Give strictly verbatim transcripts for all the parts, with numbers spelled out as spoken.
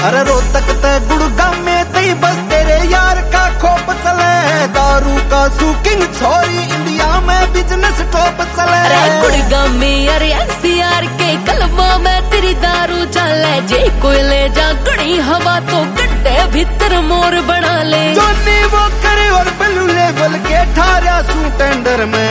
अरे रोहतक ते गुड़गांव में तई बस तेरे यार का खोप चले, दारू का सुकिंग छोरी इंडिया में बिजनेस टॉप चले। अरे गुड़गांव में अरे एनसीआर के कलमा में तेरी दारू चले, जे कोई ले जा गड़ी हवा तो गड्ढे भीतर मोर बना ले। जोनी वो करे और बलू लेवल के ठारा सू टेंडर में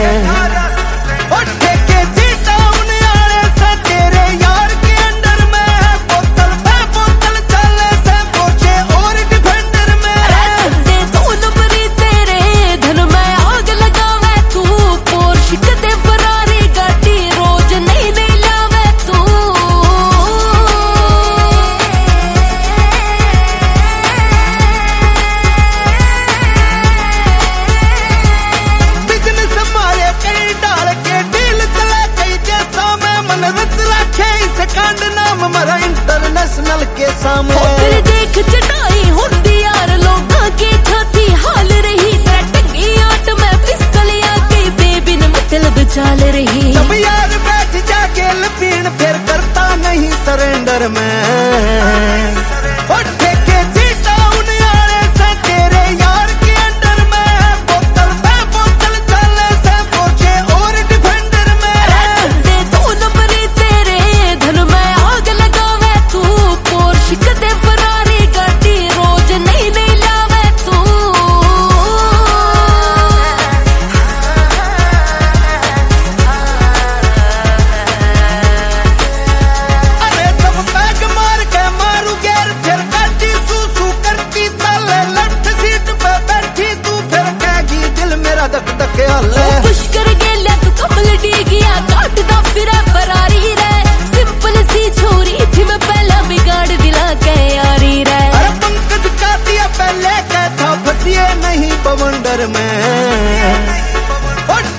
ठेके जीता उन्हें आले से तेरे यार के अंडर में, बोतल पे बोतल चले से पहुंचे और डिफेंडर में। अरे तू नंबरी तेरे धन में आग लगावे तू, पोर्श कदे फरारी गाड़ी रोज नहीं नहीं लावे तू। बिजनेस हमारे कई डाल के डील चले कई जैसा में मन रच रखे इस कांड नाम मरा इंटरनेशनल के सामने। फिर देख चटाई होती यार लोगों की छाती हाल रही, टंगी आट में पिस्तलिया की बेबिन मतलब चाल रही। जब यार बैठ जा गेल पीण फिर करता नहीं सरेंडर में, और ठेके जीता उन यारे से तेरे यार के अंडर में, बोतल पे बोतल चले से पहुंचे और डिफेंडर में। तू नंबरी तेरे धन में आग लगावे तू, पोर्श कदे फरारी गाड़ी रोज नहीं नहीं लावे तू। अरे जब बैग मार के मारू गेर फिर गाड़ी सू सू करती तले, लेफ्ट सीट पे बैठी तू फिर कहेगी दिल मेरा धक धक हले। पुष्कर गेल्या तू कमल डी गया काटदा फिरे फरारी रे, सिंपल सी छोरी थी मैं पहला बिगाड़ दिला के यारी रे। अरे पंकज का दिया पहले कहता फंसिए नहीं बवंडर में, और